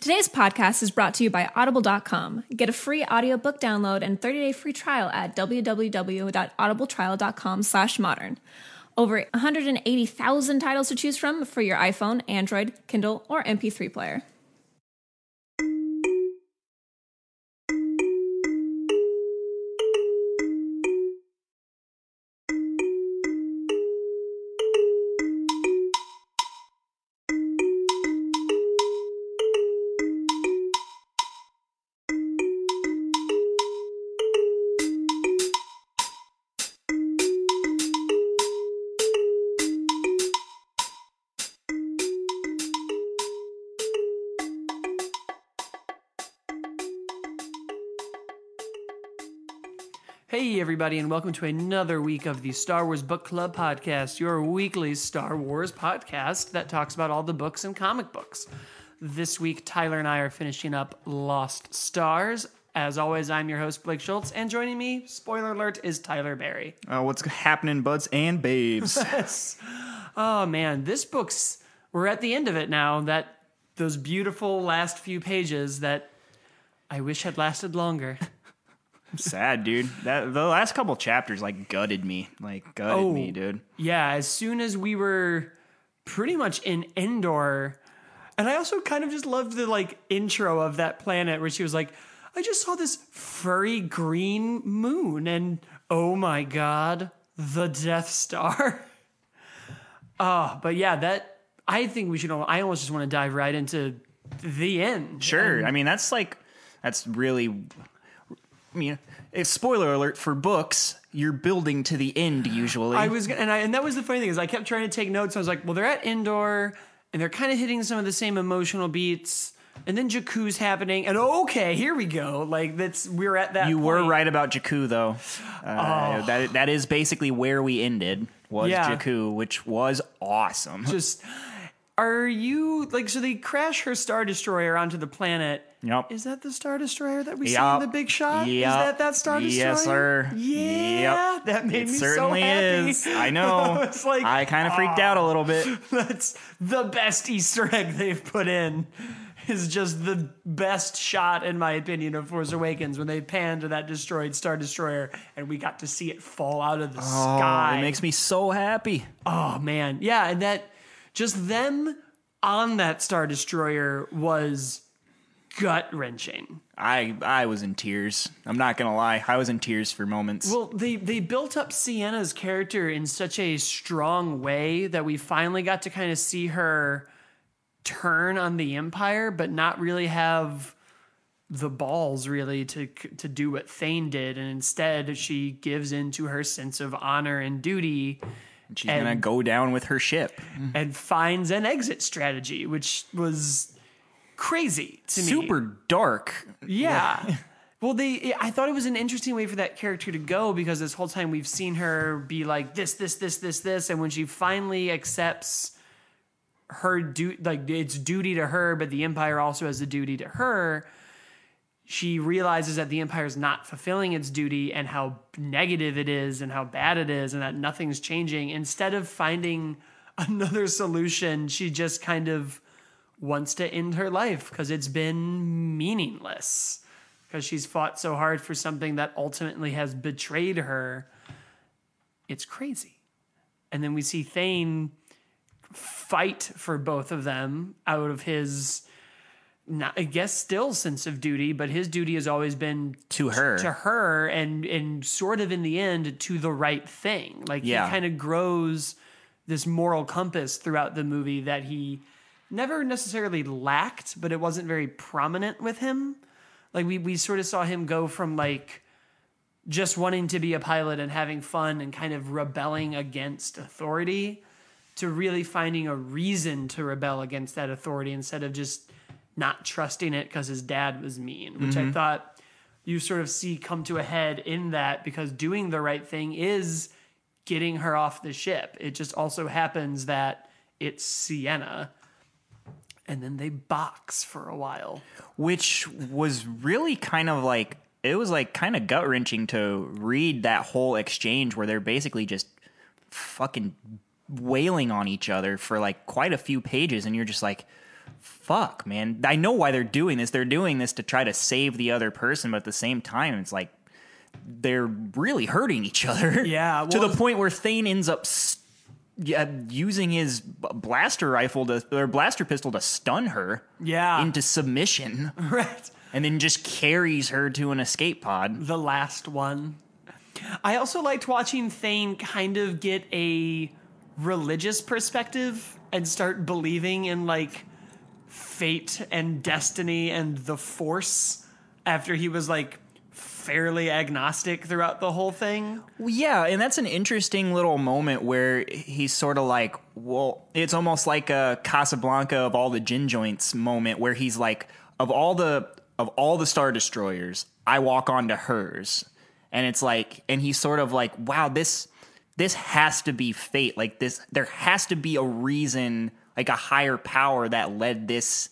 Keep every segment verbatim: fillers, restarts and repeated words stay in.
Today's podcast is brought to you by Audible dot com. Get a free audiobook download and thirty-day free trial at w w w dot audible trial dot com slash modern. Over one hundred eighty thousand titles to choose from for your iPhone, Android, Kindle, or M P three player. Hey everybody, and welcome to another week of the Star Wars Book Club podcast, your weekly Star Wars podcast that talks about all the books and comic books. This week, Tyler and I are finishing up Lost Stars. As always, I'm your host, Blake Schultz, and joining me, spoiler alert, is Tyler Berry. Uh, what's happening, buds and babes? Oh man, this book's, we're at the end of it now, that those beautiful last few pages that I wish had lasted longer. Sad, dude. That the last couple chapters like gutted me, like gutted oh, me, dude. Yeah, as soon as we were pretty much in Endor, and I also kind of just loved the like intro of that planet where she was like, "I just saw this furry green moon, and oh my god, the Death Star." Oh, but yeah, that I think we should. I almost just want to dive right into the end. Sure, and, I mean that's like that's really. I mean, it's spoiler alert for books. You're building to the end usually. I was, and I, and that was the funny thing is I kept trying to take notes. I was like, well, they're at Endor, and they're kind of hitting some of the same emotional beats, and then Jakku's happening, and okay, here we go. Like that's we're at that. You point. were right about Jakku, though. Uh, oh. That that is basically where we ended. Was Yeah. Jakku, which was awesome. Just, are you like so? They crash her Star Destroyer onto the planet. Yep. Is that the Star Destroyer that we Yep. saw in the big shot? Yep. Is that that Star Destroyer? Yes, sir. Yeah, Yep. that made it me certainly so happy. is. I know. It's like, I kind of freaked out a little bit. That's the best Easter egg they've put in. Is just the best shot, in my opinion, of Force Awakens when they pan to that destroyed Star Destroyer and we got to see it fall out of the Oh, sky. it makes me so happy. Oh man, yeah, and that just them on that Star Destroyer was gut wrenching. I I was in tears. I'm not gonna lie. I was in tears for moments. Well, they they built up Sienna's character in such a strong way that we finally got to kind of see her turn on the Empire, but not really have the balls really to to do what Thane did, and instead she gives in to her sense of honor and duty. She's and, gonna go down with her ship and finds an exit strategy, which was crazy to me. Super dark. Yeah. Well, they. I thought it was an interesting way for that character to go because this whole time we've seen her be like this, this, this, this, this, and when she finally accepts her du- like it's duty to her, but the Empire also has a duty to her. She realizes that the Empire is not fulfilling its duty and how negative it is and how bad it is and that nothing's changing. Instead of finding another solution, she just kind of wants to end her life because it's been meaningless. Because she's fought so hard for something that ultimately has betrayed her. It's crazy. And then we see Thane fight for both of them out of his, not, I guess, still sense of duty, but his duty has always been To her. to her, and and sort of in the end to the right thing. Like Yeah. he kind of grows this moral compass throughout the movie that he never necessarily lacked, but it wasn't very prominent with him. Like we we sort of saw him go from like just wanting to be a pilot and having fun and kind of rebelling against authority to really finding a reason to rebel against that authority instead of just not trusting it because his dad was mean, which Mm-hmm. I thought you sort of see come to a head in that because doing the right thing is getting her off the ship. It just also happens that it's Sienna. And then they box for a while. Which was really kind of like, it was like kind of gut wrenching to read that whole exchange where they're basically just fucking wailing on each other for like quite a few pages. And you're just like, fuck, man. I know why they're doing this. They're doing this to try to save the other person, but at the same time, it's like they're really hurting each other. Yeah, to well- the point where Thane ends up st- yeah, using his b- blaster rifle to or blaster pistol to stun her Yeah. into submission, Right. and then just carries her to an escape pod. The last one. I also liked watching Thane kind of get a religious perspective and start believing in like fate and destiny and the Force after he was like fairly agnostic throughout the whole thing. Well, yeah, and that's an interesting little moment where he's sort of like, well, it's almost like a Casablanca of all the gin joints moment where he's like, of all the of all the Star Destroyers, I walk onto hers. And it's like, and he's sort of like, wow, this this has to be fate. Like this, there has to be a reason, like a higher power that led this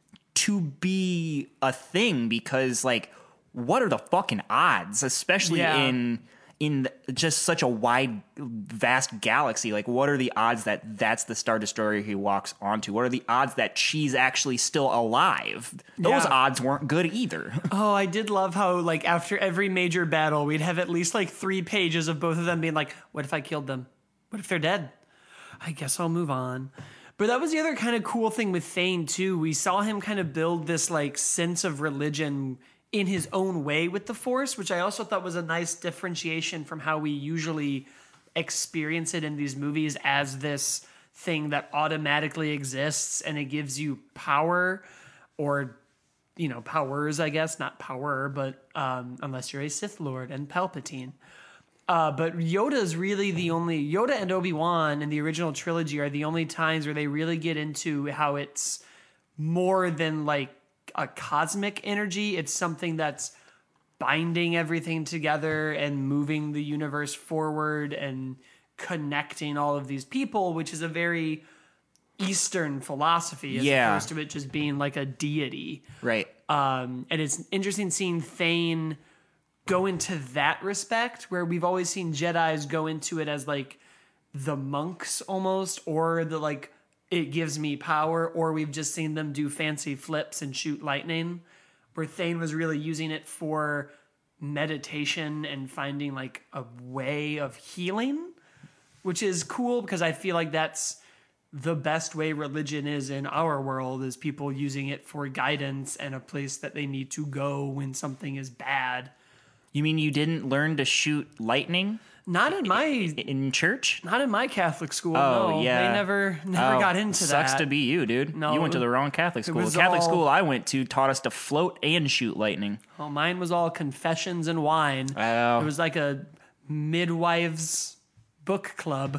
to be a thing, because like, what are the fucking odds, especially Yeah. in in just such a wide, vast galaxy? Like, what are the odds that that's the Star Destroyer he walks onto? What are the odds that she's actually still alive? Those Yeah. odds weren't good either. Oh, I did love how like after every major battle, we'd have at least like three pages of both of them being like, what if I killed them? What if they're dead? I guess I'll move on. But that was the other kind of cool thing with Thane too. We saw him kind of build this like sense of religion in his own way with the Force, which I also thought was a nice differentiation from how we usually experience it in these movies as this thing that automatically exists and it gives you power, or you know, powers, I guess, not power, but um, unless you're a Sith Lord and Palpatine. Uh, but Yoda's really the only, Yoda and Obi-Wan in the original trilogy are the only times where they really get into how it's more than like a cosmic energy. It's something that's binding everything together and moving the universe forward and connecting all of these people, which is a very Eastern philosophy as Yeah. opposed to it just being like a deity. Right. Um, and it's interesting seeing Thane go into that respect, where we've always seen Jedis go into it as like the monks almost, or the like, it gives me power, or we've just seen them do fancy flips and shoot lightning, where Thane was really using it for meditation and finding like a way of healing, which is cool because I feel like that's the best way religion is in our world, is people using it for guidance and a place that they need to go when something is bad. You mean you didn't learn to shoot lightning Not in my in church? not in my Catholic school. Oh, no, yeah. they never never Oh, got into sucks that. to be you, dude. No, you went to it the wrong Catholic school. The was Catholic all- school I went to taught us to float and shoot lightning. Well, mine was all confessions and wine. Oh. It was like a midwives book club.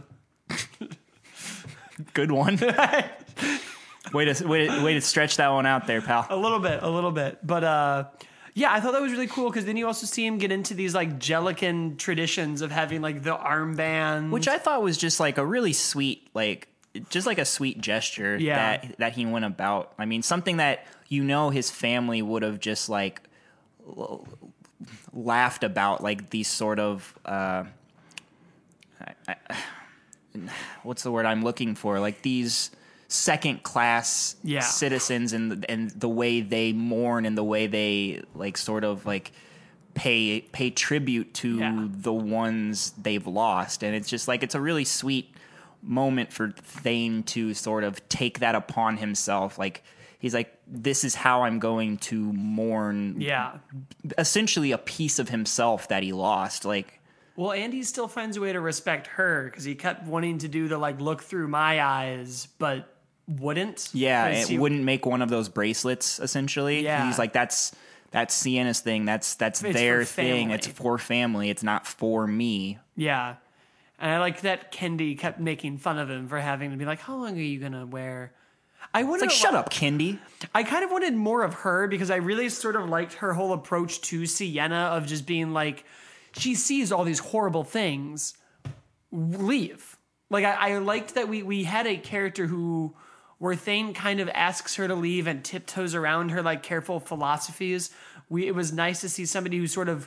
Good one. way to way to way to stretch that one out there, pal. A little bit, a little bit. But uh, yeah, I thought that was really cool because then you also see him get into these like Jellican traditions of having like the armband. Which I thought was just like a really sweet, like just like a sweet gesture Yeah. that that he went about. I mean, something that you know his family would have just like l- laughed about, like these sort of uh, I, I, what's the word I'm looking for? Like these second class Yeah. citizens, and the, and the way they mourn and the way they like sort of like pay pay tribute to Yeah. the ones they've lost. And it's just like, it's a really sweet moment for Thane to sort of take that upon himself. Like he's like, this is how I'm going to mourn yeah. essentially a piece of himself that he lost. Like, Well, and he still finds a way to respect her because he kept wanting to do the like look through my eyes, but wouldn't. yeah, 'Cause it he- wouldn't make one of those bracelets essentially. Yeah. He's like, that's that's Sienna's thing. That's that's It's their for thing. family. It's for family. It's not for me. Yeah. And I like that Kendi kept making fun of him for having to be like, how long are you going to wear? I It's wanted like, a shut lot- up, Kendi. I kind of wanted more of her because I really sort of liked her whole approach to Sienna of just being like, she sees all these horrible things, leave. Like I, I liked that we we had a character who, where Thane kind of asks her to leave and tiptoes around her like careful philosophies. We it was nice to see somebody who sort of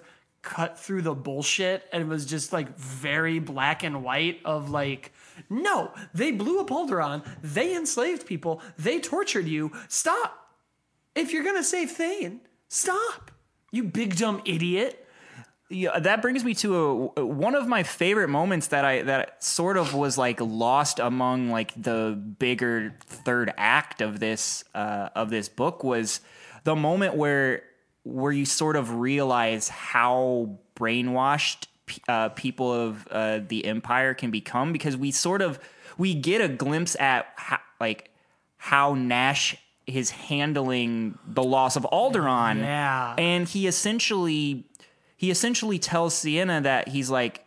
cut through the bullshit and was just like very black and white of like, no, they blew up Alderaan. They enslaved people. They tortured you. Stop. If you're going to save Thane, stop. You big dumb idiot. Yeah, that brings me to a, one of my favorite moments that I that sort of was like lost among like the bigger third act of this uh, of this book was the moment where where you sort of realize how brainwashed uh, people of uh, the Empire can become, because we sort of we get a glimpse at how, like how Nash is handling the loss of Alderaan, Yeah. and he essentially. He essentially tells Sienna that he's like,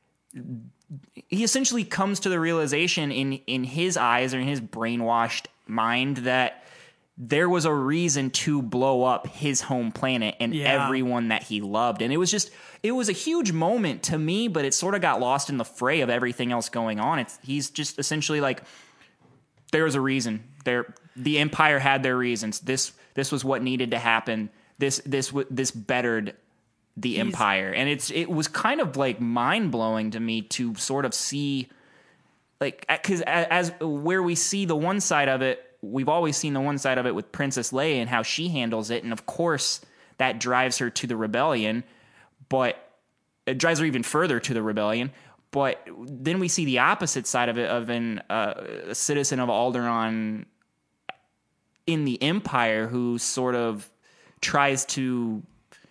he essentially comes to the realization in, in his eyes or in his brainwashed mind that there was a reason to blow up his home planet and Yeah. everyone that he loved. And it was just, it was a huge moment to me, but it sort of got lost in the fray of everything else going on. It's, he's just essentially like, there was a reason. There, the Empire had their reasons. This, this was what needed to happen. This, this, w- this bettered the Empire. And it's it was kind of like mind-blowing to me to sort of see, like, because as, as where we see the one side of it, we've always seen the one side of it with Princess Leia and how she handles it, and of course that drives her to the rebellion, but it drives her even further to the rebellion. But then we see the opposite side of it, of an uh, a citizen of Alderaan in the Empire who sort of tries to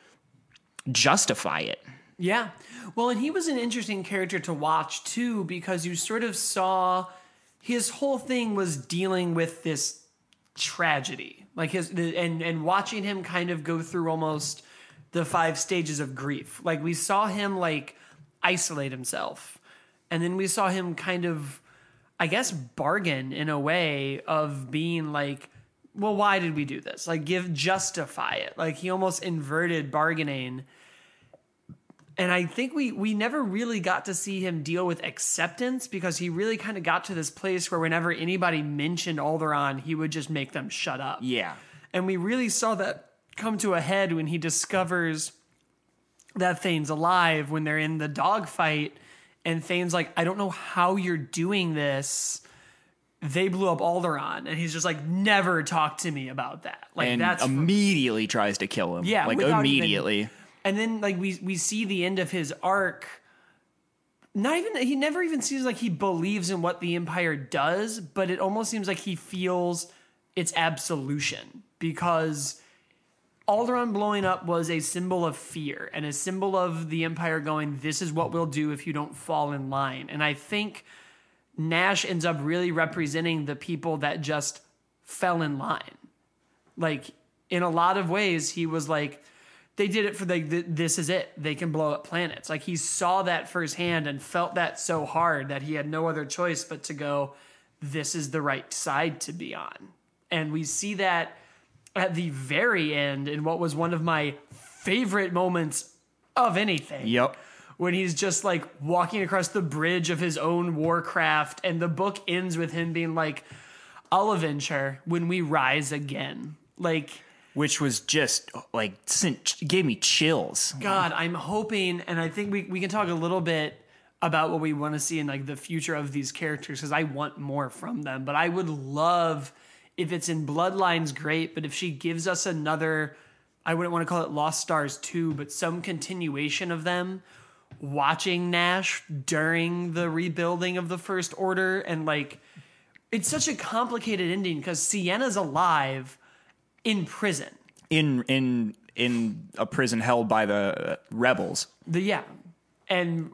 justify it. Yeah. Well, and he was an interesting character to watch too, because you sort of saw his whole thing was dealing with this tragedy, like his, the, and, and watching him kind of go through almost the five stages of grief. Like we saw him like isolate himself, and then we saw him kind of, I guess, bargain in a way of being like, well, why did we do this? Like, give, justify it. Like, he almost inverted bargaining. And I think we we never really got to see him deal with acceptance, because he really kind of got to this place where whenever anybody mentioned Alderaan, he would just make them shut up. Yeah. And we really saw that come to a head when he discovers that Thane's alive, when they're in the dogfight. And Thane's like, I don't know how you're doing this. They blew up Alderaan, and he's just like, never talk to me about that. Like, And that's immediately tries to kill him. Yeah, Like without immediately. even- and then like we we see the end of his arc. Not even he never even seems like he believes in what the Empire does, but it almost seems like he feels its absolution, because Alderaan blowing up was a symbol of fear and a symbol of the Empire going, this is what we'll do if you don't fall in line. And I think Nash ends up really representing the people that just fell in line. Like, in a lot of ways, he was like, they did it for the, th- this is it. They can blow up planets. Like, he saw that firsthand and felt that so hard that he had no other choice but to go, this is the right side to be on. And we see that at the very end in what was one of my favorite moments of anything. Yep. When he's just like walking across the bridge of his own warcraft, and the book ends with him being like, I'll avenge her when we rise again. Like, Which was just like sent, gave me chills. God, I'm hoping, and I think we, we can talk a little bit about what we want to see in like the future of these characters, because I want more from them. But I would love, if it's in Bloodlines, great. But if she gives us another, I wouldn't want to call it Lost Stars two, but some continuation of them watching Nash during the rebuilding of the First Order. And like, it's such a complicated ending because Sienna's alive in prison. In in in a prison held by the rebels. The yeah. And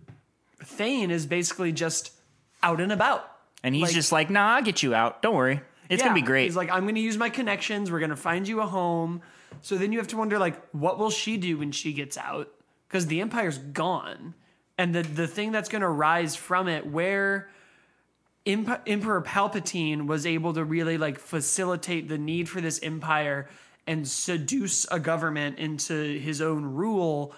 Thane is basically just out and about. And he's Like- just like, nah, I'll get you out. Don't worry. It's Yeah. going to be great. He's like, I'm going to use my connections. We're going to find you a home. So then you have to wonder, like, what will she do when she gets out? Because the Empire's gone. And the, the thing that's going to rise from it, where Imp- Emperor Palpatine was able to really, like, facilitate the need for this empire and seduce a government into his own rule,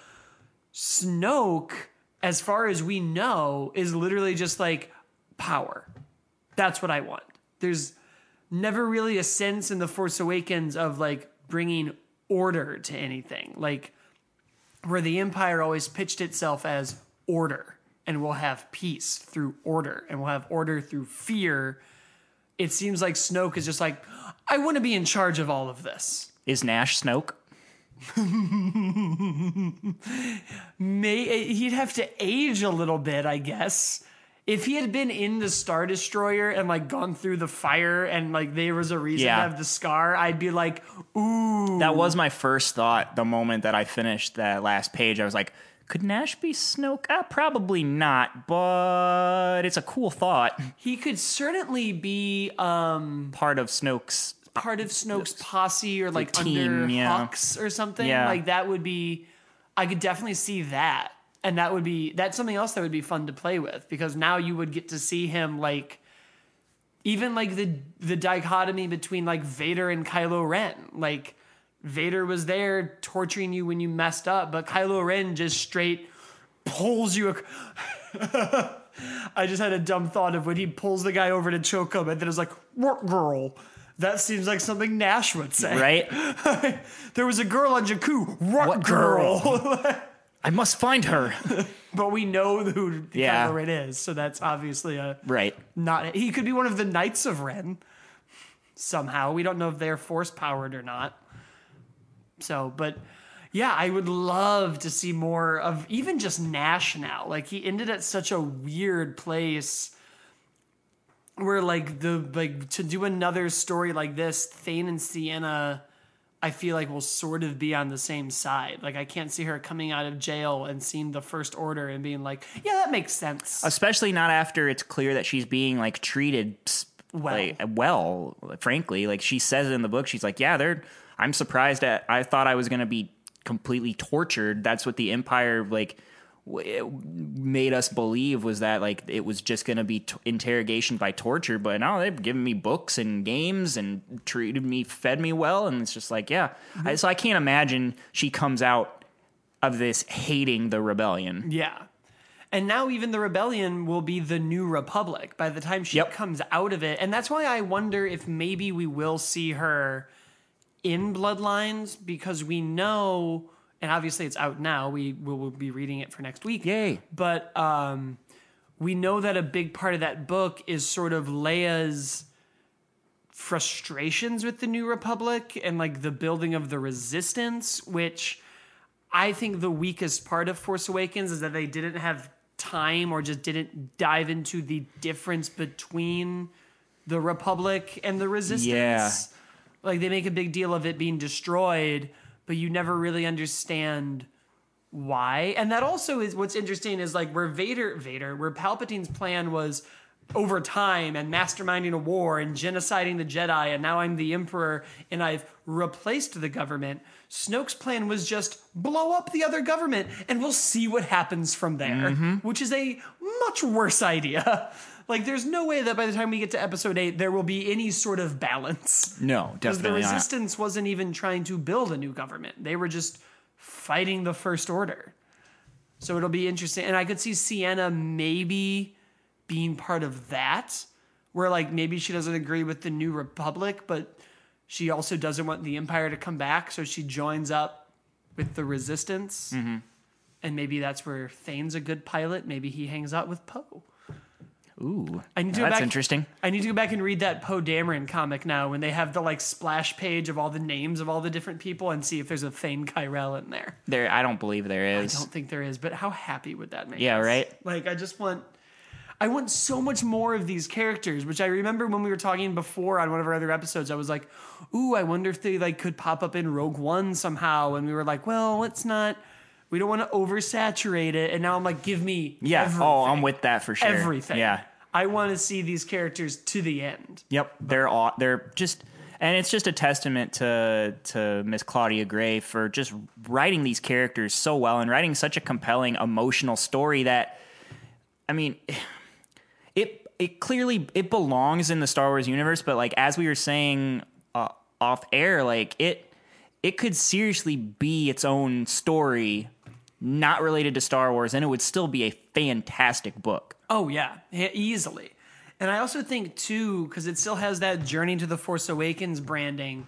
Snoke, as far as we know, is literally just, like, power. That's what I want. There's never really a sense in The Force Awakens of like bringing order to anything. Like, where the Empire always pitched itself as order, and we'll have peace through order, and we'll have order through fear. It seems like Snoke is just like, I want to be in charge of all of this. Is Nash Snoke? May he'd have to age a little bit, I guess. If he had been in the Star Destroyer and like gone through the fire and like there was a reason Yeah. to have the scar, I'd be like, ooh. That was my first thought the moment that I finished that last page. I was like, could Nash be Snoke? Uh, probably not, but it's a cool thought. He could certainly be um, Part of Snoke's. part of Snoke's posse or like team, under yeah. Hux or something. Yeah. Like that would be, I could definitely see that. And that would be, that's something else that would be fun to play with, because now you would get to see him like, even like the the dichotomy between like Vader and Kylo Ren. Like Vader was there torturing you when you messed up, but Kylo Ren just straight pulls you. Ac- I just had a dumb thought of when he pulls the guy over to choke him, and then it's like, "What girl?" That seems like something Nash would say, Right? There was a girl on Jakku. What, What girl? girl? I must find her. But we know who Yeah. Kylo Ren is, so that's obviously a Right. not. He could be one of the Knights of Ren somehow. We don't know if they're force powered or not. So, but yeah, I would love to see more of even just Nash now. Like he ended at such a weird place where like the like to do another story like this, Thane and Sienna, I feel like will sort of be on the same side. Like I can't see her coming out of jail and seeing the First Order and being like, yeah, that makes sense. Especially not after it's clear that she's being like treated s- Well. like, well, frankly. Like she says it in the book. She's like, yeah, they're, I'm surprised at, I thought I was going to be completely tortured. That's what the Empire like w- made us believe, was that like it was just going to be t- interrogation by torture. But no, they've given me books and games and treated me, fed me well. And it's just like, yeah. I, so I can't imagine she comes out of this hating the rebellion. Yeah. And now even the rebellion will be the new republic by the time she Yep. comes out of it. And that's why I wonder if maybe we will see her in Bloodlines, because we know, and obviously it's out now, we will we'll be reading it for next week. Yay. But um, we know that a big part of that book is sort of Leia's frustrations with the New Republic and like the building of the Resistance, which I think the weakest part of Force Awakens is that they didn't have time or just didn't dive into the difference between the Republic and the Resistance. Yeah. Like they make a big deal of it being destroyed, but you never really understand why. And that also is what's interesting is like where Vader, Vader, where Palpatine's plan was over time and masterminding a war and genociding the Jedi, and now I'm the Emperor and I've replaced the government. Snoke's plan was just blow up the other government and we'll see what happens from there, which is a much worse idea. Like, there's no way that by the time we get to episode eight, there will be any sort of balance. No, Because the definitely not. Resistance wasn't even trying to build a new government. They were just fighting the First Order. So it'll be interesting. And I could see Sienna maybe being part of that, where, like, maybe she doesn't agree with the New Republic, but she also doesn't want the Empire to come back, so she joins up with the Resistance. Mm-hmm. And maybe that's where Thane's a good pilot. Maybe he hangs out with Poe. Ooh, I need to go that's back- interesting. I need to go back and read that Poe Dameron comic now when they have the like splash page of all the names of all the different people and see if there's a Thane Kyrell in there. There, I don't believe there I is. don't think there is, but how happy would that make Yeah, us? right? Like I just want I want so much more of these characters, which I remember when we were talking before on one of our other episodes, I was like, ooh, I wonder if they like could pop up in Rogue One somehow. And we were like, well, let's not we don't want to oversaturate it. And now I'm like, give me Yeah. everything. Oh, I'm with that for sure. everything. Yeah. I want to see these characters to the end. Yep. They're all, they're just, and it's just a testament to to Miss Claudia Gray for just writing these characters so well and writing such a compelling emotional story that, I mean, it it clearly it belongs in the Star Wars universe, but like as we were saying uh, off air, like it it could seriously be its own story, not related to Star Wars, and it would still be a fantastic book. Oh, yeah, e- easily. And I also think, too, because it still has that Journey to the Force Awakens branding,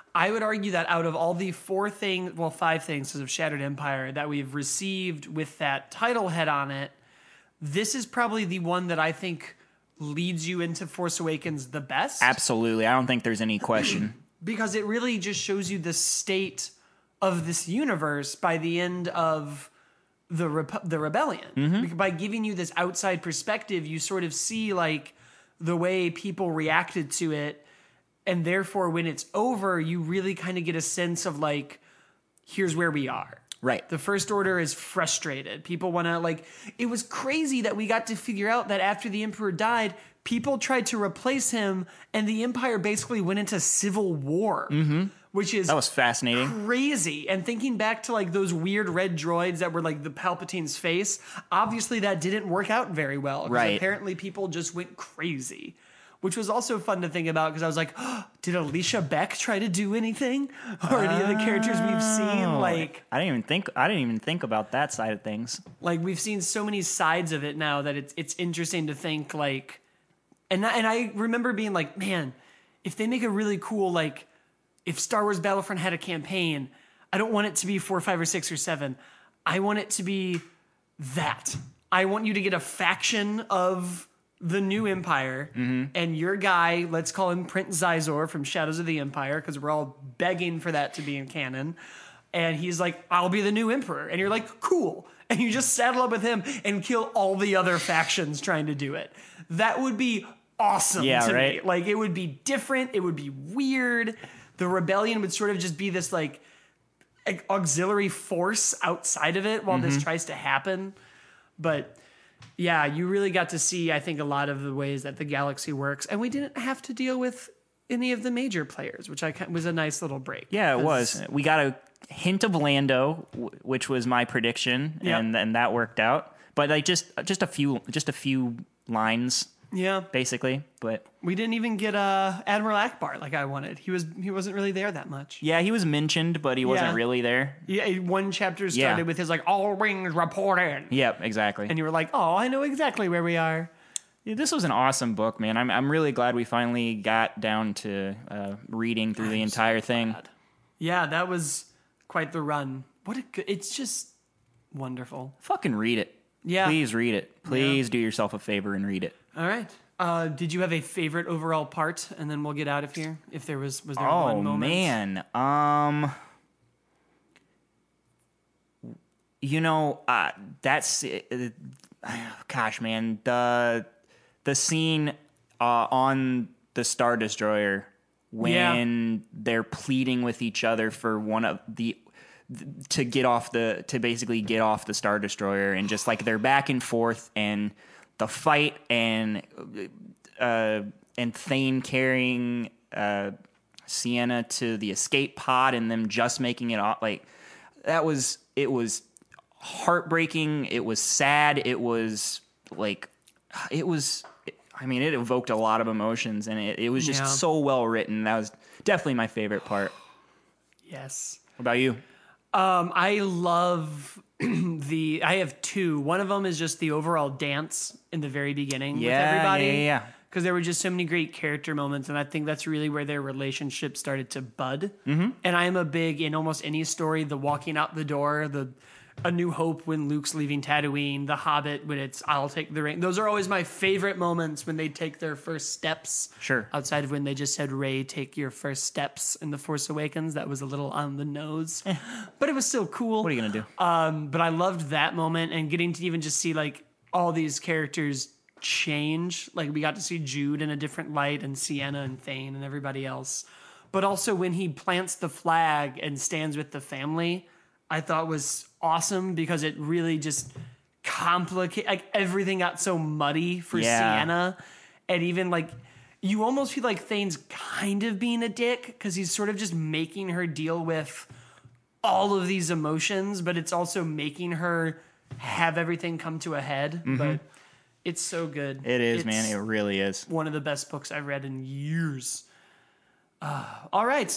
I would argue that out of all the four things, well, five things of Shattered Empire that we've received with that title head on it, this is probably the one that I think leads you into Force Awakens the best. Absolutely. I don't think there's any question. Because it really just shows you the state of this universe by the end of the Rep- the rebellion. Mm-hmm. By giving you this outside perspective, you sort of see like the way people reacted to it, and therefore when it's over, you really kind of get a sense of like, here's where we are. Right. The First Order is frustrated. People want to like, it was crazy that we got to figure out that after the Emperor died, people tried to replace him, and the Empire basically went into civil war, mm-hmm. which is That was fascinating. crazy. And thinking back to like those weird red droids that were like the Palpatine's face, obviously that didn't work out very well. 'Cause Right. apparently people just went crazy, which was also fun to think about because I was like, oh, did Alicia Beck try to do anything? Or any of the characters we've seen? Like, I didn't even think I didn't even think about that side of things. like we've seen so many sides of it now that it's it's interesting to think like, and I- and I remember being like, man, if they make a really cool like, if Star Wars Battlefront had a campaign, I don't want it to be four, five, or six, or seven. I want it to be that. I want you to get a faction of the new Empire, and your guy, let's call him Prince Zizor from Shadows of the Empire, because we're all begging for that to be in canon. And he's like, I'll be the new Emperor. And you're like, cool. And you just saddle up with him and kill all the other factions trying to do it. That would be awesome Yeah, to right? me. Like, it would be different. It would be weird. The rebellion would sort of just be this, like, auxiliary force outside of it while this tries to happen. But yeah, you really got to see, I think, a lot of the ways that the galaxy works. And we didn't have to deal with any of the major players, which I was a nice little break. Yeah, it 'Cause- was. We got a hint of Lando, w- which was my prediction, Yep. and and that worked out. But like just just a few just a few lines Yeah. basically. But We didn't even get uh, Admiral Akbar like I wanted. He was he wasn't really there that much. yeah, he was mentioned, but he wasn't Yeah. really there. Yeah, one chapter started Yeah. with his like all wings report in. Yep, exactly. And you were like, oh, I know exactly where we are. Yeah, this was an awesome book, man. I'm I'm really glad we finally got down to uh, reading through the entire thing. Yeah, that was quite the run. What a good, it's just wonderful. Fucking read it. Yeah. Please read it. Please do yourself a favor and read it. All right. Uh, did you have a favorite overall part? And then we'll get out of here. If there was, was there Oh one moment? man, um, you know, uh, that's uh, gosh, man, the the scene uh, on the Star Destroyer when they're pleading with each other for one of the to get off the to basically get off the Star Destroyer, and just like they're back and forth, and the fight, and uh, and Thane carrying uh, Sienna to the escape pod, and them just making it off. Like that was it was heartbreaking. It was sad. It was like it was. I mean, it evoked a lot of emotions, and it, it was just Yeah. so well written. That was definitely my favorite part. Yes. What about you? Um, I love the. I have two. One of them is just the overall dance in the very beginning with Yeah, everybody. yeah, yeah. Because there were just so many great character moments, and I think that's really where their relationship started to bud. Mm-hmm. And I am a big in almost any story, the walking out the door, the A New Hope when Luke's leaving Tatooine, The Hobbit when it's I'll take the ring. Those are always my favorite moments when they take their first steps. Sure. Outside of when they just said, Rey, take your first steps in The Force Awakens. That was a little on the nose, but it was still cool. What are you gonna do? Um, but I loved that moment, and getting to even just see like all these characters change. Like we got to see Jude in a different light, and Sienna and Thane and everybody else. But also when he plants the flag and stands with the family, I thought was awesome because it really just complicate like everything got so muddy for Yeah. Sienna, and even like you almost feel like Thane's kind of being a dick because he's sort of just making her deal with all of these emotions, but it's also making her have everything come to a head. But it's so good. Mm-hmm. It is, It's man. It really is. one of the best books I've read in years. Uh, all right.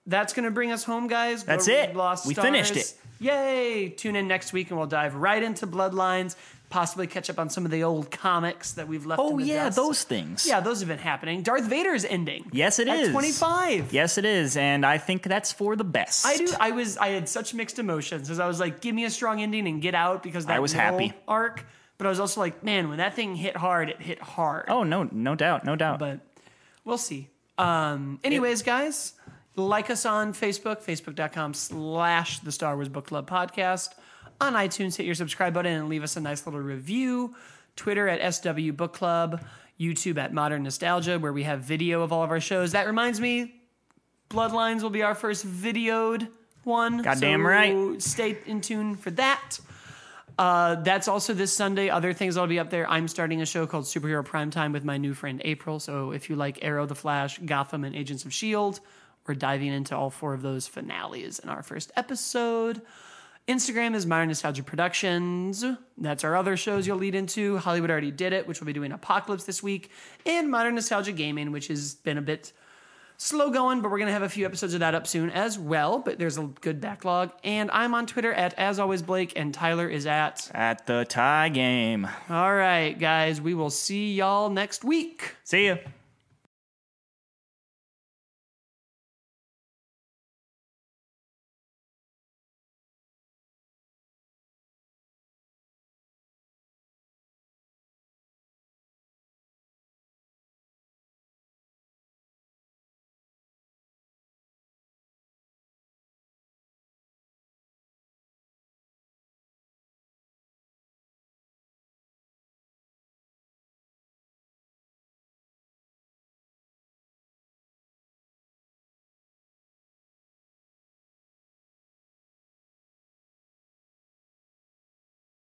that's going to bring us home, guys. That's Go it. Lost We Stars. finished it. Yay! Tune in next week and we'll dive right into Bloodlines, possibly catch up on some of the old comics that we've left Oh, in the yeah, dust. those things. Yeah, those have been happening. Darth Vader's ending. Yes, it at is. twenty-five. Yes, it is. And I think that's for the best. I do. I was. I had such mixed emotions as I was like, "Give me a strong ending and get out," because that I was middle happy. arc. But I was also like, "Man, when that thing hit hard, it hit hard." Oh, no, no doubt. No doubt. But we'll see. Um, anyways, guys, like us on Facebook, facebook.com slash the Star Wars Book Club podcast. On iTunes, hit your subscribe button and leave us a nice little review. Twitter at S W Book Club. YouTube at Modern Nostalgia, where we have video of all of our shows. That reminds me, Bloodlines will be our first videoed one. Goddamn so right. Stay in tune for that. Uh, that's also this Sunday. Other things that'll be up there. I'm starting a show called Superhero Primetime with my new friend April. So if you like Arrow, The Flash, Gotham, and Agents of S H I E L D, we're diving into all four of those finales in our first episode. Instagram is Modern Nostalgia Productions. That's our other shows you'll lead into. Hollywood Already Did It, which will be doing Apocalypse this week. And Modern Nostalgia Gaming, which has been a bit slow going, but we're going to have a few episodes of that up soon as well. But there's a good backlog. And I'm on Twitter at As Always Blake, and Tyler is at... At the tie game. All right, guys. We will see y'all next week. See ya.